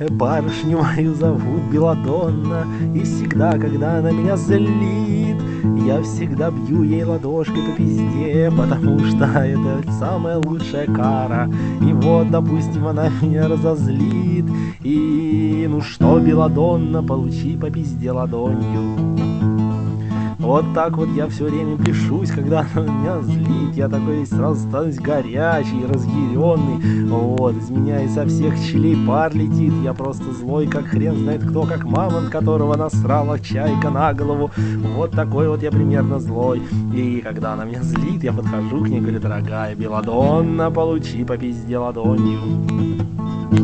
Барышню мою зовут Беладонна, и всегда, когда она меня злит, я всегда бью ей ладошкой по пизде, потому что это самая лучшая кара. И вот, допустим, она меня разозлит, и ну что, Беладонна, получи по пизде ладонью. Вот так вот я все время пишусь, когда она меня злит. Я такой весь сразу становлюсь горячий, разъяренный. Вот, из меня изо всех щелей пар летит. Я просто злой, как хрен знает кто, как мамонт, которого насрала чайка на голову. Вот такой вот я примерно злой. И когда она меня злит, я подхожу к ней и говорю: дорогая Беладонна, получи по пизде ладонью.